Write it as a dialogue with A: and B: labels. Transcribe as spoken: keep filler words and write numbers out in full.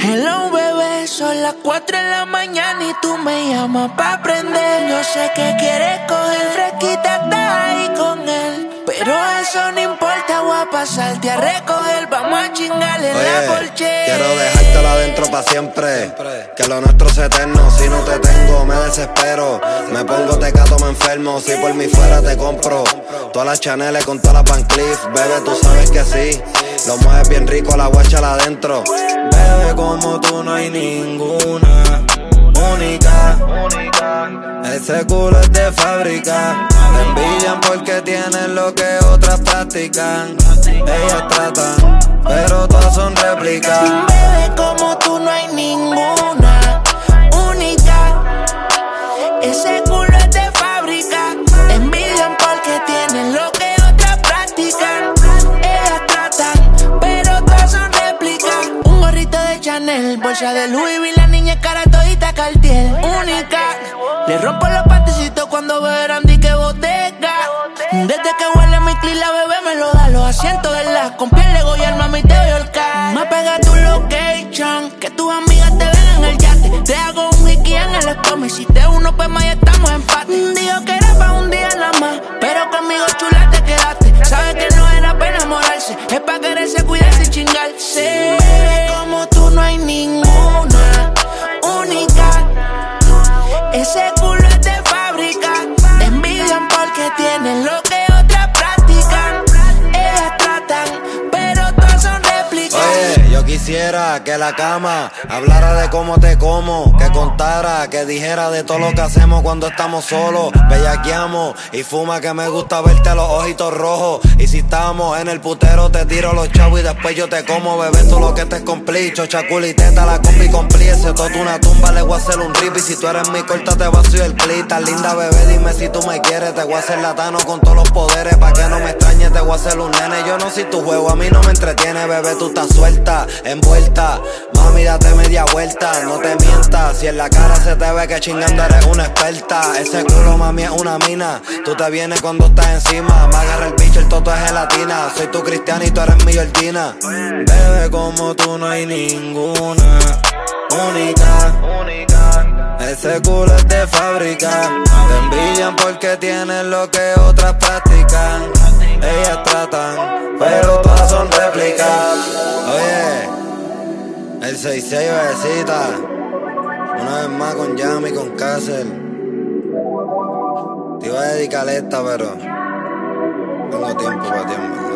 A: Hello bebé, son las cuatro de la mañana y tú me llamas pa' prender. Yo sé que quieres coger fresquita, estás ahí con él, pero eso no importa, voy a pasarte a recoger. Vamos a chingarle la porche.
B: Quiero dejártela adentro pa' siempre, que lo nuestro es eterno. Si no te tengo me desespero, me pongo tecato, me enfermo. Si por mí fuera te compro todas las Chanel con todas las Van Cleef. Bebé, tú sabes que sí, lo mueves bien rico, la voy a echar adentro.
C: Bebé, como tú no hay ninguna, única. Ese culo es de fábrica. Te envidian porque tienen lo que otras practican. Ellas tratan, pero todas son réplicas.
A: Bebé, como tú no hay ninguna, única. Ese culo es de fábrica. Te envidian porque tienen lo que otras practican. Ellas tratan, pero todas son réplicas. Un gorrito de Chanel, bolsa de Louis V, la niña es cara todita Cartier. Única. Le rompo los pantecitos cuando verán di que botega. Desde que huele mi cli, la bebé me lo da. Los asientos de la con piel de Goya, mami te voy a holcar. Me pega tu location, que tus amigas te ven en el yate. Te hago un hiki en el estómago y si te uno pues más ya estamos en empate. Dijo que era pa' un día nada más, pero conmigo chula te quedaste. Sabes que no era para enamorarse, es pa' quererse, cuidarse y chingarse. Bebé, como tú no hay ninguna, única. Ese culo es de fábrica. Te envidian porque tienen lo que otras practican. Ellas tratan, pero todas son réplicas.
B: Oye, yo quisiera que la cama hablara de cómo te como, que contara, que dijera de todo lo que hacemos cuando estamos solos. Bellaqueamos y fuma, que me gusta verte a los ojitos rojos. Y si estamos en el putero te tiro los chavos y después yo te como. Bebé, tú lo que te es complicho, chaculiteta, la combi compli. Ese todo una tumba, le voy a hacer un rip. Y si tú eres mi corta te vacío el clit. Tan linda bebé, dime si tú me quieres. Te voy a hacer latano con todos los poderes, pa' que no me extrañes te voy a hacer un nene. Yo no soy tu juego, a mí no me entretiene. Bebé, tú estás suelta, envuelta. Mami, date media vuelta, no te mientas. Si en la cara se te ve que chingando eres una experta. Ese culo, mami, es una mina. Tú te vienes cuando estás encima. Me agarra el bicho, el toto es gelatina. Soy tu cristiana y tú eres mi Georgina.
C: Bebé, como tú no hay ninguna, única. Ese culo es de fábrica. Te envidian porque tienen lo que otras practican. Ellas tratan, pero todas son réplicas.
B: Oye, el seis seis, bebecita. Una vez más con Yami y con Castle. Te iba a dedicar esta, pero tengo tiempo para ti, en verdad.